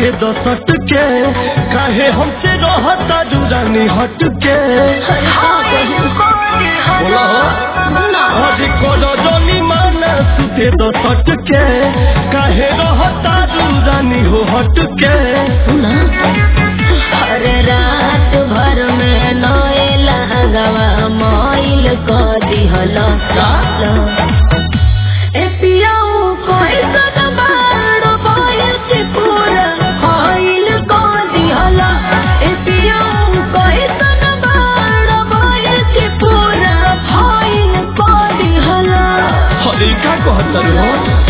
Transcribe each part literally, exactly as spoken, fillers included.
काटे दसट के काहे हमसे रहता दुरानी हट के बोला हो अरे कोनो जोनी माना सुते दसट के काहे रहता दुरानी हो हट के सुना हर रात भर में नए लहंगवा मोइल को दिहला ए पियाऊ कोई सदबार बोल के पूरा होइल को दिहला ए पियाऊ कोई सदबार बोल के पूरा होइल को दिहला अरे का कहत हो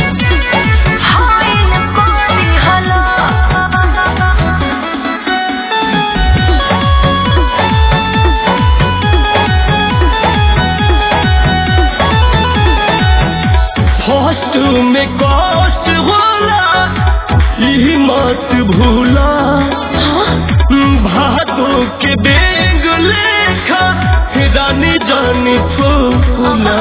होइल को दिहला फर्स्ट में कष्ट होला यही मत भूला भादो के बेंग लेखा रानी जानी फूला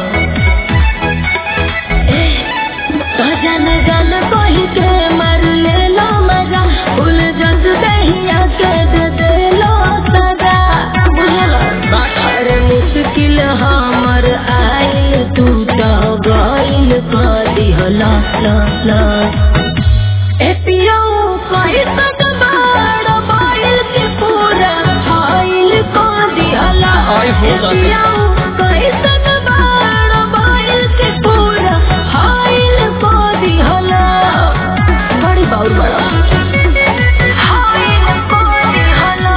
जन जन कही के मर ले लो मजा फूल जस दहिया के दे दे लो सजा अरे मुश्किल हमर आइल तू तो गइल को दिहला ला ला ए पियाऊ कही सदबार बोल के पूरा आइल को दिहला आई हो ए पियाऊ कही सदबार बोल के पूरा आइल को दिहला बड़ी बाउल बड़ा आइल को दिहला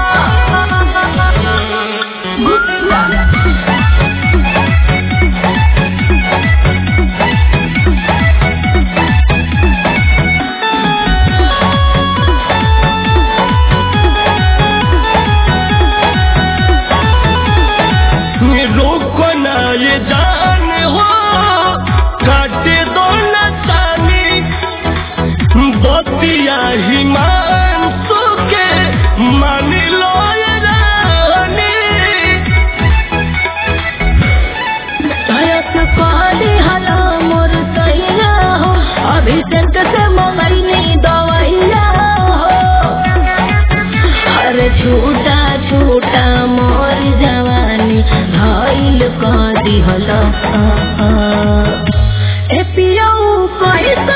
रोको ना ये जान हो काटे दो न चानी बतिया ही मान सुके मान लो ये रानी तयक पाली हला मोर सैया हो अभी तक से मंगैनी दवैया हो अरे छूटा छूटा मोर जवानी धइल को दिहला ए पियाऊ कही